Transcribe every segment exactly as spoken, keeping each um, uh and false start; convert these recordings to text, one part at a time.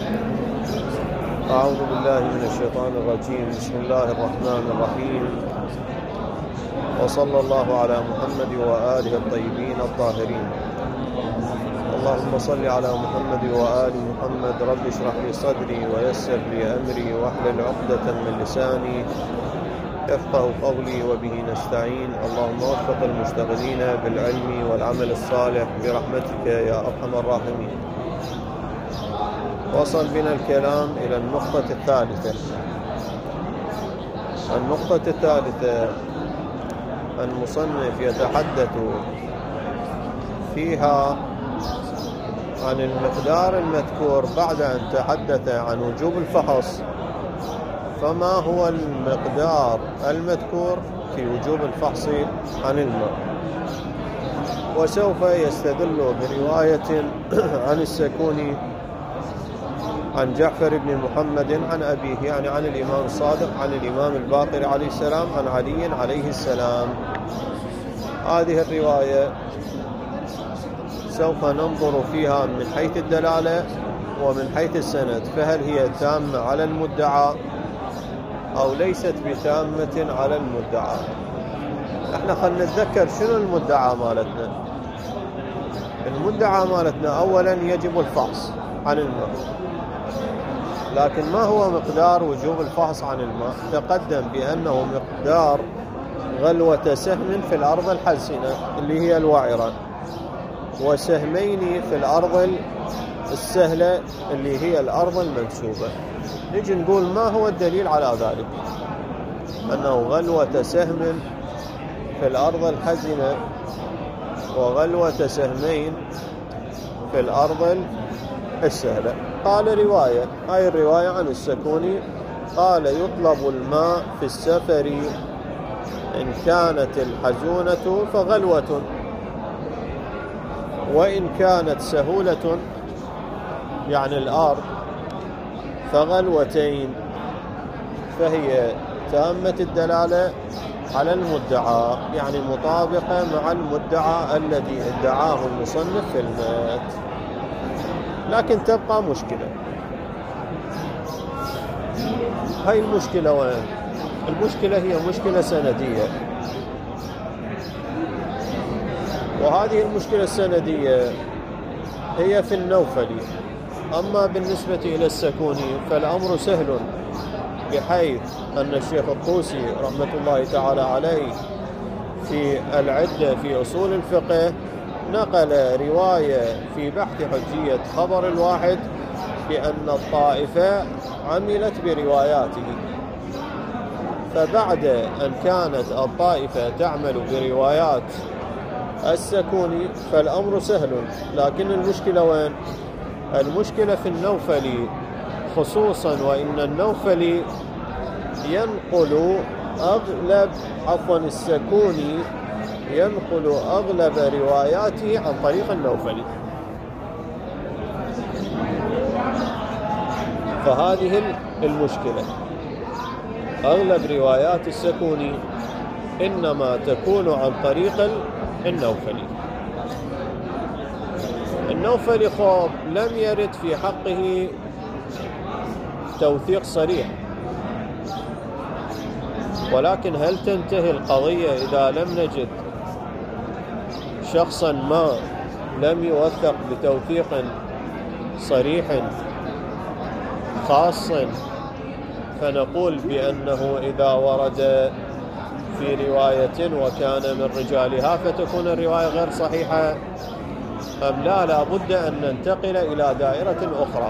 أعوذ بالله من الشيطان الرجيم. بسم الله الرحمن الرحيم، وصلى الله على محمد وآله الطيبين الطاهرين. اللهم صل على محمد وآل محمد. رب اشرح لي صدري ويسر لي أمري واحلل عقدة من لساني يفقه قولي، وبه نستعين. اللهم وفق المشتغلين بالعلم والعمل الصالح برحمتك يا أرحم الراحمين. وصل بنا الكلام إلى النقطة الثالثة. النقطة الثالثة المصنف يتحدث فيها عن المقدار المذكور بعد أن تحدث عن وجوب الفحص. فما هو المقدار المذكور في وجوب الفحص عن الماء؟ وسوف يستدل برواية عن السكوني عن جعفر بن محمد عن أبيه، يعني عن الإمام الصادق عن الإمام الباقر عليه السلام عن علي عليه السلام. هذه الرواية سوف ننظر فيها من حيث الدلالة ومن حيث السند، فهل هي تامة على المدعى أو ليست بتامة على المدعى. احنا خلنا نتذكر شنو المدعى مالتنا. المدعى مالتنا أولا يجب الفحص عن الماء، لكن ما هو مقدار وجوب الفحص عن الماء؟ تقدم بأنه مقدار غلوة سهم في الأرض الحسنة اللي هي الوعرة، وسهمين في الأرض السهلة اللي هي الأرض المنسوبة. نجي نقول ما هو الدليل على ذلك؟ أنه غلوة سهم في الأرض الحزنة وغلوة سهمين في الأرض السهلة. قال رواية، هاي الرواية عن السكوني، قال يطلب الماء في السفر إن كانت الحزونة فغلوة، وإن كانت سهولة يعني الأرض فغلوتين، فهي تامة الدلالة على المدعى، يعني مطابقة مع المدعى الذي ادعاه المصنف في المات. لكن تبقى مشكلة. هاي المشكلة وين؟ المشكلة هي مشكلة سندية، وهذه المشكلة السندية هي في النوفلي. أما بالنسبة إلى السكوني فالأمر سهل، بحيث أن الشيخ الطوسي رحمة الله تعالى عليه في العدة في أصول الفقه نقل رواية في بحث حجية خبر الواحد بأن الطائفة عملت برواياته، فبعد أن كانت الطائفة تعمل بروايات السكوني فالأمر سهل. لكن المشكلة وين؟ المشكلة في النوفلي خصوصا، وإن النوفلي ينقل أغلب عفوا السكوني ينقل أغلب رواياته عن طريق النوفلي. فهذه المشكلة، أغلب روايات السكوني إنما تكون عن طريق النوفلي. النوفلي خب لم يرد في حقه توثيق صريح، ولكن هل تنتهي القضية إذا لم نجد شخصا ما لم يوثق بتوثيق صريح خاص فنقول بأنه إذا ورد في رواية وكان من رجالها فتكون الرواية غير صحيحة، أم لا؟ لا بد أن ننتقل إلى دائرة أخرى.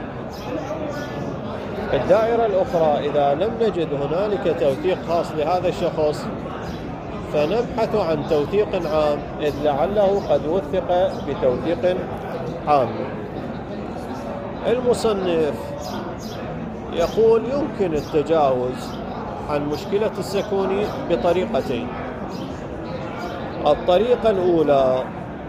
الدائرة الأخرى إذا لم نجد هنالك توثيق خاص لهذا الشخص فنبحث عن توثيق عام، إذ لعله قد وثق بتوثيق عام. المصنف يقول يمكن التجاوز عن مشكلة السكوني بطريقتين. الطريقة الأولى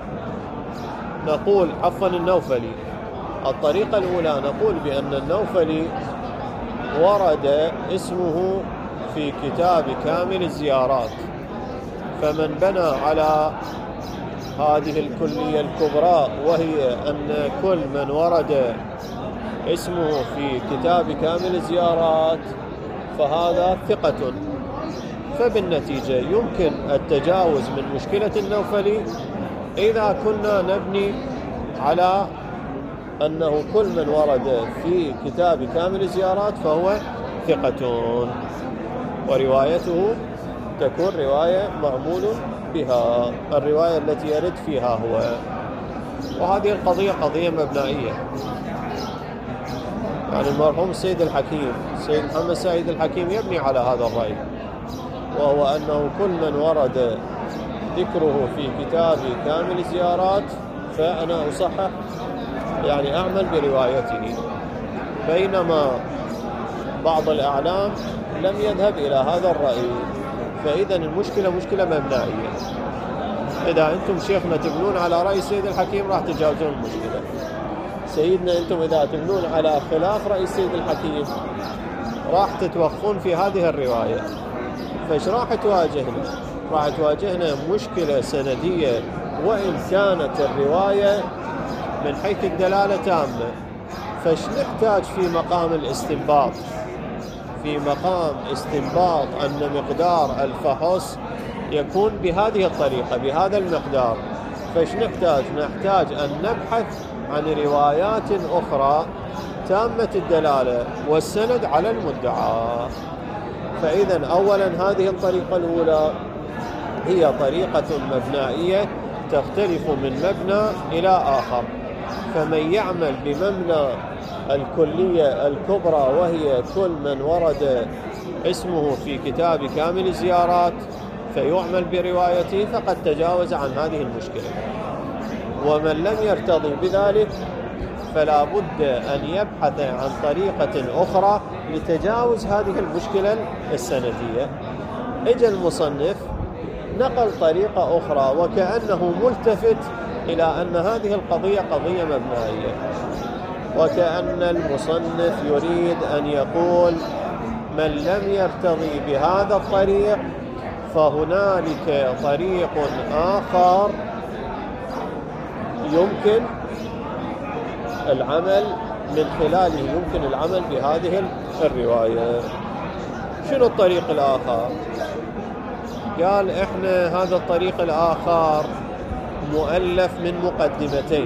نقول عفوا النوفلي الطريقة الأولى نقول بأن النوفلي ورد اسمه في كتاب كامل الزيارات، فمن بنى على هذه الكلية الكبرى وهي أن كل من ورد اسمه في كتاب كامل الزيارات فهذا ثقة. فبالنتيجة يمكن التجاوز من مشكلة النوفلي إذا كنا نبني على أنه كل من ورد في كتاب كامل الزيارات فهو ثقة، وروايته تكون رواية معمول بها، الرواية التي يرد فيها هو. وهذه القضية قضية مبنائية. يعني المرحوم السيد الحكيم السيد محمد سعيد الحكيم يبني على هذا الرأي، وهو أنه كل من ورد ذكره في كتاب كامل الزيارات فأنا أصحح، يعني أعمل بروايته. بينما بعض الأعلام لم يذهب إلى هذا الرأي. فإذا المشكلة مشكلة مبنائية. إذا أنتم شيخنا تبنون على رأي السيد الحكيم راح تجاوزون المشكلة. سيدنا أنتم إذا تبنون على خلاف رأي السيد الحكيم راح تتوقفون في هذه الرواية. فإيش راح تواجهنا؟ راح تواجهنا مشكلة سندية، وإن كانت الرواية من حيث الدلالة تامة. فايش نحتاج في مقام الاستنباط؟ في مقام استنباط أن مقدار الفحص يكون بهذه الطريقة بهذا المقدار. فايش نحتاج؟ نحتاج أن نبحث عن روايات أخرى تامة الدلالة والسند على المدعى. فإذا أولا هذه الطريقة الأولى هي طريقة مبنائية تختلف من مبنى إلى آخر. فمن يعمل بمبنى الكلية الكبرى وهي كل من ورد اسمه في كتاب كامل الزيارات فيعمل بروايته فقد تجاوز عن هذه المشكلة. ومن لم يرتضي بذلك فلا بد أن يبحث عن طريقة أخرى لتجاوز هذه المشكلة السندية. اجى المصنف نقل طريقة أخرى وكأنه ملتفت إلى أن هذه القضية قضية مبنائية، وكأن المصنف يريد أن يقول من لم يرتضي بهذا الطريق فهنالك طريق آخر يمكن العمل من خلاله، يمكن العمل بهذه الرواية. شنو الطريق الآخر؟ قال إحنا هذا الطريق الآخر مؤلف من مقدمتين.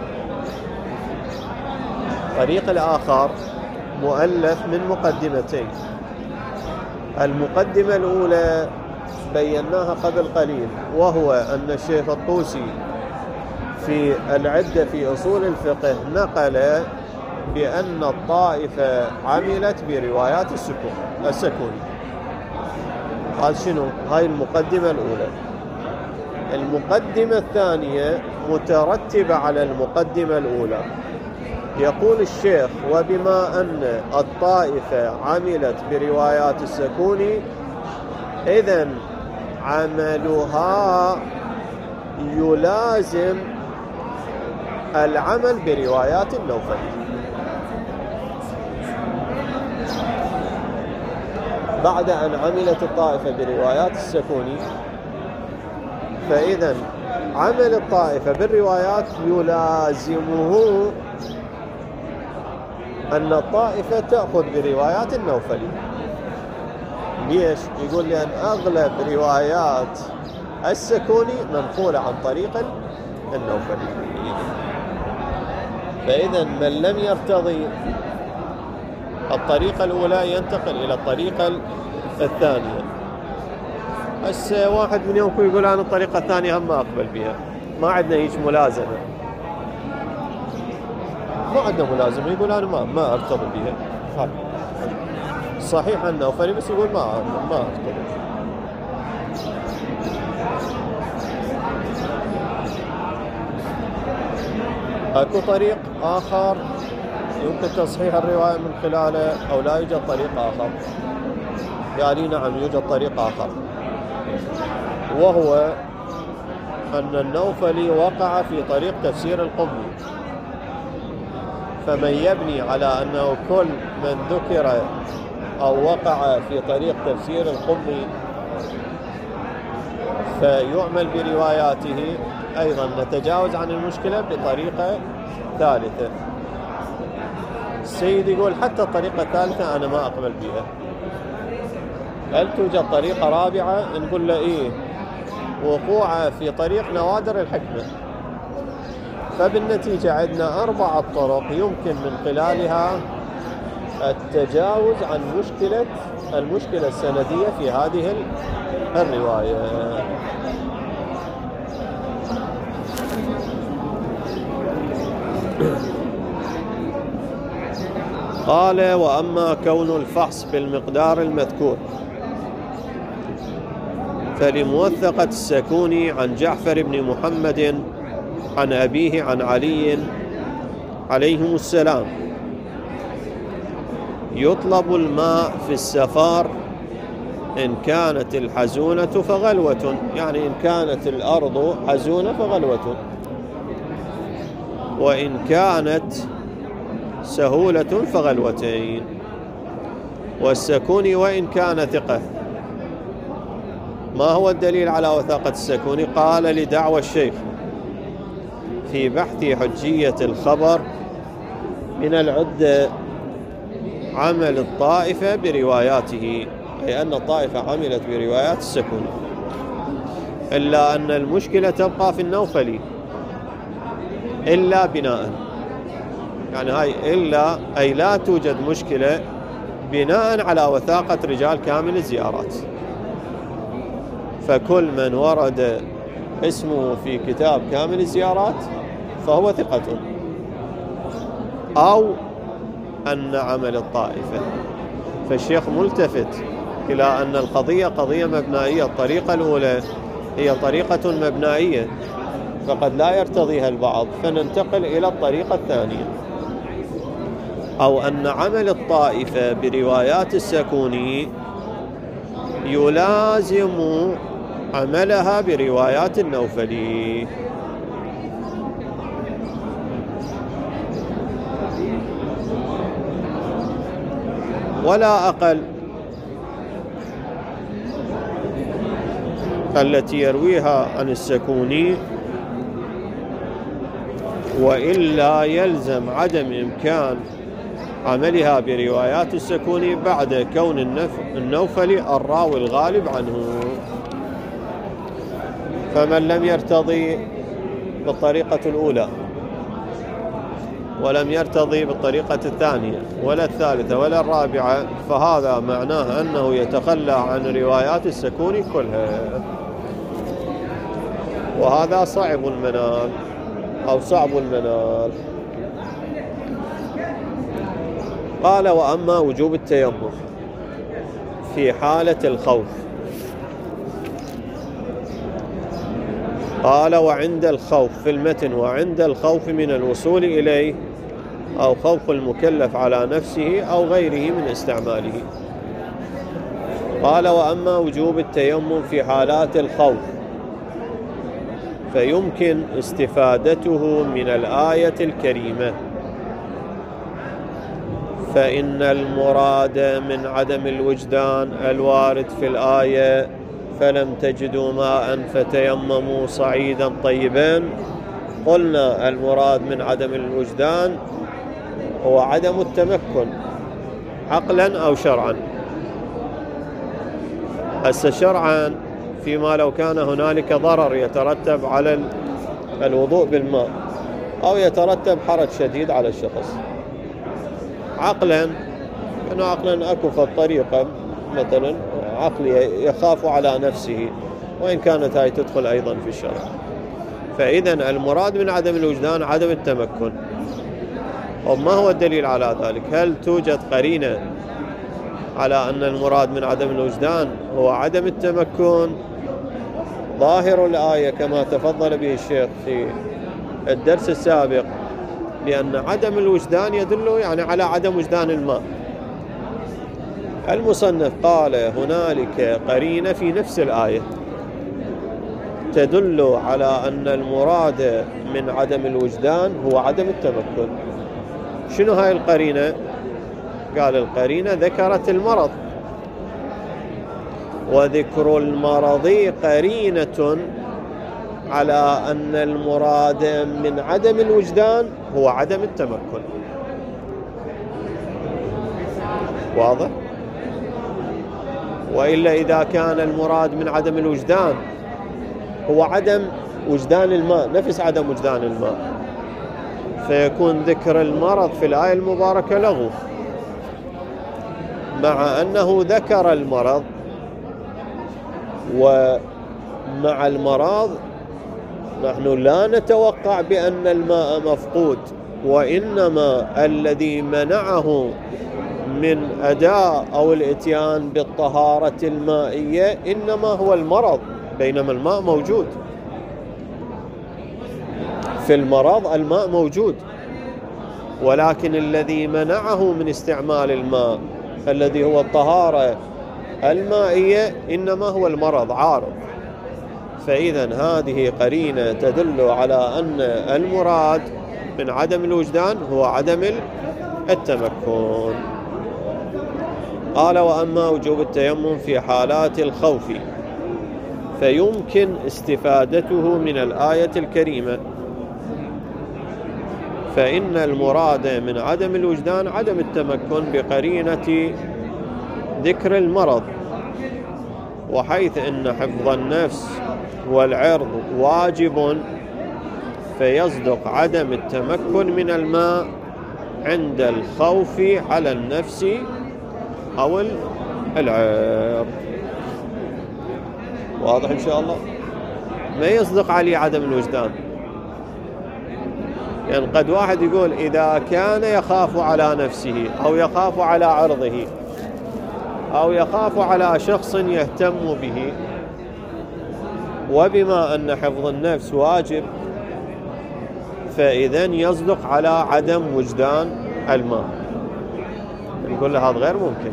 الطريق الآخر مؤلف من مقدمتين. المقدمة الأولى بيناها قبل قليل، وهو أن الشيخ الطوسي في العدة في أصول الفقه نقل بأن الطائفة عملت بروايات السكون السكوني. قال شنو؟ هاي المقدمة الأولى. المقدمة الثانية مترتبة على المقدمة الأولى. يقول الشيخ وبما أن الطائفة عملت بروايات السكوني إذن عملها يلازم العمل بروايات النوفلي. بعد أن عملت الطائفة بروايات السكوني فإذا عمل الطائفة بالروايات يلازمه أن الطائفة تأخذ بروايات النوفلي. ليش؟ يقول لأن أغلب روايات السكوني منقولة عن طريق النوفلي. فإذا من لم يرتضي الطريقة الأولى ينتقل إلى الطريقة الثانية. بس واحد من يومكم يقول أنا الطريقة الثانية هم ما أقبل بها، ما عندنا هيك ملازمة، ما عندنا ملازمة، يقول أنا ما ما أرتضي بها. صحيح النوفلي بس يقول ما ما أرتضي. أكو طريق آخر يمكن تصحيح الرواية من خلاله أو لا يوجد طريق آخر؟ قال نعم يوجد طريق آخر، وهو أن النوفلي وقع في طريق تفسير القمي. فمن يبني على أنه كل من ذكر أو وقع في طريق تفسير القمي فيعمل برواياته، أيضا نتجاوز عن المشكلة بطريقة ثالثة. السيد يقول حتى الطريقة الثالثة أنا ما أقبل بها، هل توجد طريقة رابعة؟ نقول له إيه، وقوعه في طريق نوادر الحكمة. فبالنتيجة عندنا أربعة طرق يمكن من خلالها التجاوز عن مشكلة المشكلة السندية في هذه الرواية. قال: وأما كون الفحص بالمقدار المذكور فلموثقة السكوني عن جعفر بن محمد عن أبيه عن علي عليهم السلام: يطلب الماء في السفر إن كانت الحزونة فغلوة، يعني إن كانت الأرض حزونة فغلوة، وإن كانت سهولة فغلوتين. والسكوني وإن كان ثقة. ما هو الدليل على وثاقة السكوني؟ قال: لدعوى الشيخ في بحث حجية الخبر من العدة عمل الطائفة برواياته، أي أن الطائفة عملت بروايات السكوني، إلا أن المشكلة تبقى في النوفلي إلا بناء، يعني هاي إلا أي لا توجد مشكلة بناء على وثاقة رجال كامل الزيارات. فكل من ورد اسمه في كتاب كامل الزيارات فهو ثقة، أو أن عمل الطائفة. فالشيخ ملتفت إلى أن القضية قضية مبنائية. الطريقة الأولى هي طريقة مبنائية فقد لا يرتضيها البعض، فننتقل إلى الطريقة الثانية، أو أن عمل الطائفة بروايات السكوني يلازم عملها بروايات النوفلي. ولا أقل التي يرويها عن السكوني، وإلا يلزم عدم إمكان عملها بروايات السكوني بعد كون النوفلي الراوي الغالب عنه. فمن لم يرتضي بالطريقة الأولى ولم يرتضي بالطريقة الثانية ولا الثالثة ولا الرابعة، فهذا معناه أنه يتخلى عن روايات السكوني كلها، وهذا صعب المنال أو صعب المنال. قال: وأما وجوب التيمم في حالة الخوف. قال: وعند الخوف في المتن: وعند الخوف من الوصول إليه أو خوف المكلف على نفسه أو غيره من استعماله. قال: وأما وجوب التيمم في حالات الخوف فيمكن استفادته من الآية الكريمة، فإن المراد من عدم الوجدان الوارد في الآية فلم تجدوا ماء فتيمموا صعيدا طيبا. قلنا المراد من عدم الوجدان هو عدم التمكن عقلا أو شرعا. هسه شرعا فيما لو كان هنالك ضرر يترتب على الوضوء بالماء أو يترتب حرج شديد على الشخص. عقلا أنه عقلا أكو في الطريقة مثلا عقلي يخاف على نفسه، وإن كانت هاي تدخل أيضا في الشرع. فإذن المراد من عدم الوجدان عدم التمكن. وما هو الدليل على ذلك؟ هل توجد قرينة على أن المراد من عدم الوجدان هو عدم التمكن؟ ظاهر الآية كما تفضل به الشيخ في الدرس السابق بأن عدم الوجدان يدل يعني على عدم وجدان الماء. المصنف قال هنالك قرينة في نفس الآية تدل على أن المراد من عدم الوجدان هو عدم التمكن. شنو هاي القرينة؟ قال القرينة ذكرت المرض، وذكر المرض قرينة على أن المراد من عدم الوجدان هو عدم التمكن. واضح؟ وإلا إذا كان المراد من عدم الوجدان هو عدم وجدان الماء، نفس عدم وجدان الماء، فيكون ذكر المرض في الآية المباركة لغو، مع أنه ذكر المرض، ومع المرض نحن لا نتوقع بأن الماء مفقود، وإنما الذي منعه من أداء أو الإتيان بالطهارة المائية إنما هو المرض، بينما الماء موجود. في المرض الماء موجود، ولكن الذي منعه من استعمال الماء الذي هو الطهارة المائية إنما هو المرض عارض. فإذا هذه قرينة تدل على أن المراد من عدم الوجدان هو عدم التمكن. قال: وأما وجوب التيمم في حالات الخوف فيمكن استفادته من الآية الكريمة، فإن المراد من عدم الوجدان عدم التمكن بقرينة ذكر المرض، وحيث إن حفظ النفس والعرض واجب فيصدق عدم التمكن من الماء عند الخوف على النفس أو العرض. واضح إن شاء الله؟ ما يصدق عليه عدم الوجدان. يعني قد واحد يقول إذا كان يخاف على نفسه أو يخاف على عرضه أو يخاف على شخص يهتم به، وبما أن حفظ النفس واجب فإذن يصدق على عدم وجدان الماء. نقول له هذا غير ممكن،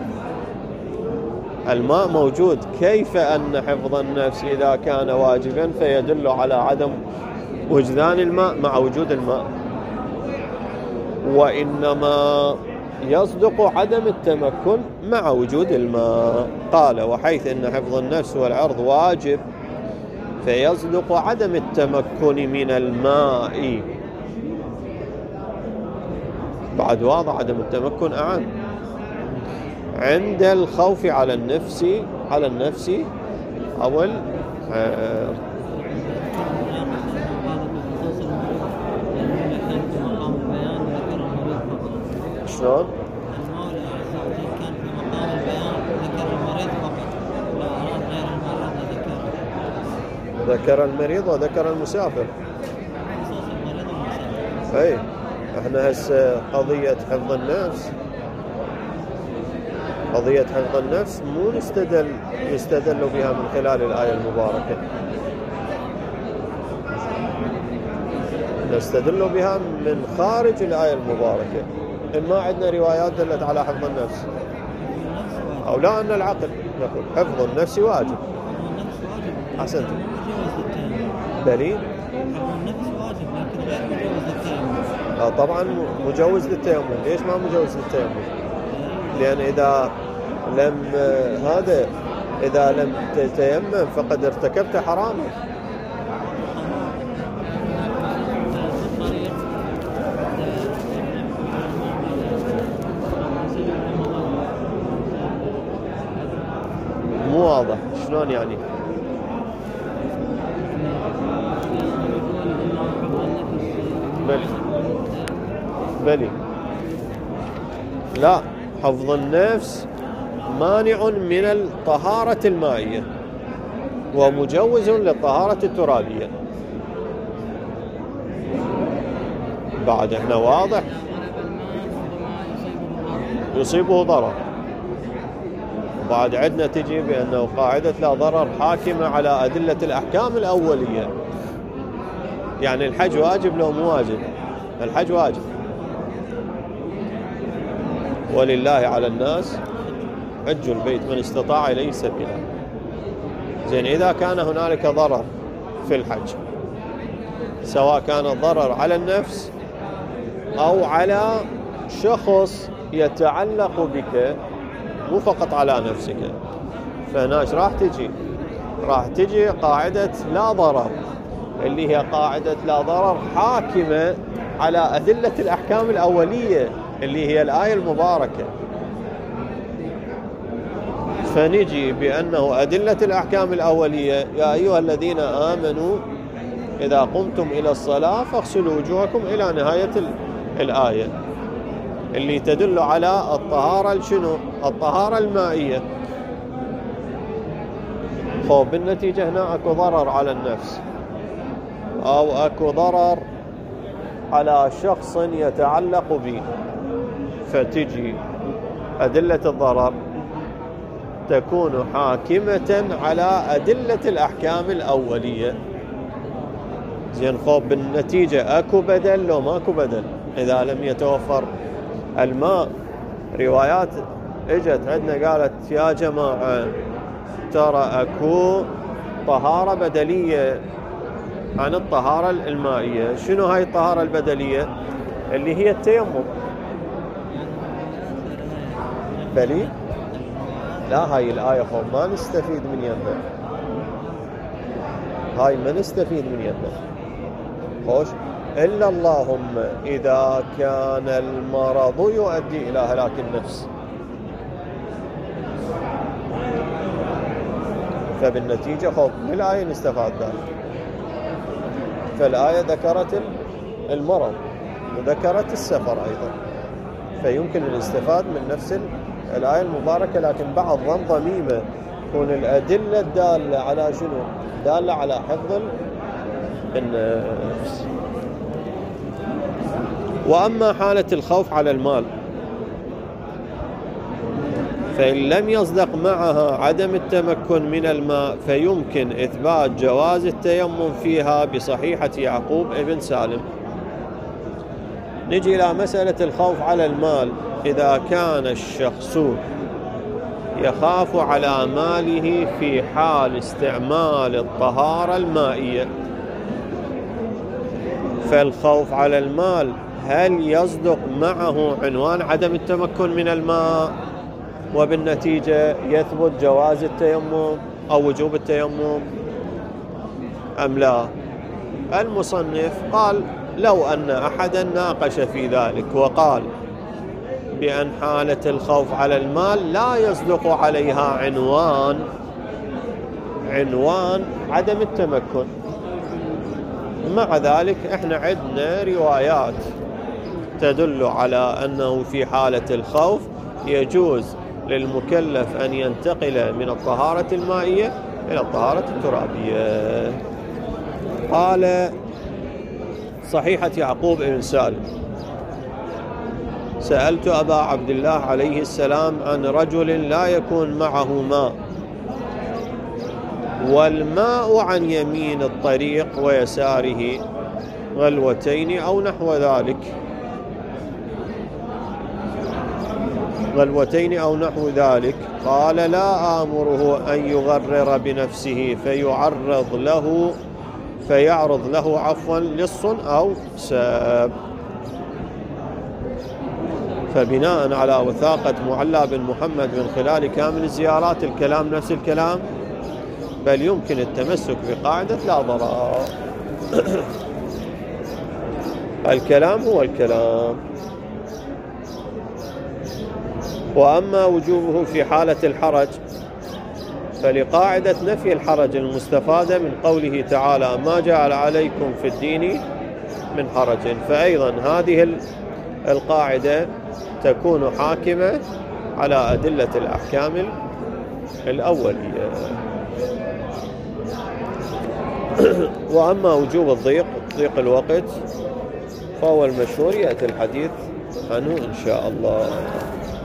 الماء موجود، كيف أن حفظ النفس إذا كان واجبا فيدل على عدم وجدان الماء مع وجود الماء؟ وإنما يصدق عدم التمكن مع وجود الماء. قال: وحيث أن حفظ النفس والعرض واجب فيصدق عدم التمكن من الماء. بعد واضح عدم التمكن أعم عند الخوف على النفس على النفس أو العرض. شلون؟ المولى عز وجل كان في مقام البيان ذكر المريض فقط، لا أراد غير المريض ذكره. ذكر المريض وذكر المسافر. خصوص المريض والمسافر. أي احنا هسه قضية حفظ النفس، قضية حفظ النفس مو نستدل يستدل بها من خلال الآية المباركة، نستدل بها من خارج الآية المباركة. إن ما عندنا روايات دلت على حفظ النفس، أو لا أن العقل نقول حفظ النفس واجب. أحسنت. بلي حفظ النفس واجب لكن غير مجوز للتيمم. آه طبعا مجوز للتيمم. ليش ما مجوز للتيمم؟ لأن إذا لم هذا إذا لم تتيمم فقد ارتكبت حراما. مو واضح شلون يعني؟ بلي بلي لا، حفظ النفس مانع من الطهارة المائية ومجوز للطهارة الترابية. بعد احنا واضح يصيبه ضرر. بعد عندنا تجي بأنه قاعدة لا ضرر حاكمة على أدلة الأحكام الأولية. يعني الحج واجب لو مو واجب؟ الحج واجب، ولله على الناس حج البيت من استطاع إليه سبيلا. زين، إذا كان هنالك ضرر في الحج، سواء كان الضرر على النفس أو على شخص يتعلق بك، مو فقط على نفسك، فهناش راح تجي راح تجي قاعدة لا ضرر، اللي هي قاعدة لا ضرر حاكمة على أدلة الأحكام الأولية اللي هي الآية المباركة. فنجي بأنه أدلة الأحكام الأولية: يا أيها الذين آمنوا إذا قمتم إلى الصلاة فاغسلوا وجوهكم إلى نهاية الآية، اللي تدل على الطهارة شنو؟ الطهارة المائية. خب بالنتيجة هنا أكو ضرر على النفس أو أكو ضرر على شخص يتعلق به، فتجي أدلة الضرر تكون حاكمة على أدلة الأحكام الأولية. زين، خب بالنتيجة أكو بدل لو ماكو بدل إذا لم يتوفر الماء. روايات اجت عندنا قالت: يا جماعة ترى أكو طهارة بدلية عن الطهارة المائية. شنو هاي الطهارة البدلية؟ اللي هي التيمم. بلي لا، هاي الآية خب ما نستفيد من يدها، هاي ما نستفيد من يدها. خوش، إلا اللهم إذا كان المرض يؤدي إلى هلاك النفس، فبالنتيجة خب بالآية نستفاد ذلك. فالآية ذكرت المرض وذكرت السفر أيضا، فيمكن الاستفاد من نفس الآية المباركة، لكن بعض ظن ضميمة تكون الأدلة الدالة على شنو؟ دالة على حفظ النفس. وأما حالة الخوف على المال فإن لم يصدق معها عدم التمكن من الماء فيمكن إثبات جواز التيمم فيها بصحيحة يعقوب ابن سالم. نجي إلى مسألة الخوف على المال. إذا كان الشخص يخاف على ماله في حال استعمال الطهارة المائية، فالخوف على المال هل يصدق معه عنوان عدم التمكن من الماء وبالنتيجة يثبت جواز التيمم أو وجوب التيمم أم لا؟ المصنف قال: لو أن أحدا ناقش في ذلك وقال بأن حالة الخوف على المال لا يصدق عليها عنوان عنوان عدم التمكن. مع ذلك احنا عندنا روايات تدل على أنه في حالة الخوف يجوز للمكلف أن ينتقل من الطهارة المائية إلى الطهارة الترابية. قال صحيحة يعقوب بن سالم: سألت أبا عبد الله عليه السلام عن رجل لا يكون معه ماء والماء عن يمين الطريق ويساره غلوتين أو نحو ذلك غلوتين أو نحو ذلك قال: لا آمره أن يغرر بنفسه فيعرض له فيعرض له عفوا لص أو ساب. فبناء على وثاقة معلى بن محمد من خلال كامل الزيارات الكلام نفس الكلام، بل يمكن التمسك بقاعدة لا ضرر. الكلام هو الكلام. وأما وجوبه في حالة الحرج فلقاعدة نفي الحرج المستفادة من قوله تعالى: ما جعل عليكم في الدين من حرج، فأيضا هذه القاعدة تكون حاكمة على أدلة الأحكام الأولية. وأما وجوب الضيق ضيق الوقت فهو المشهور، يأتي الحديث عنه إن شاء الله.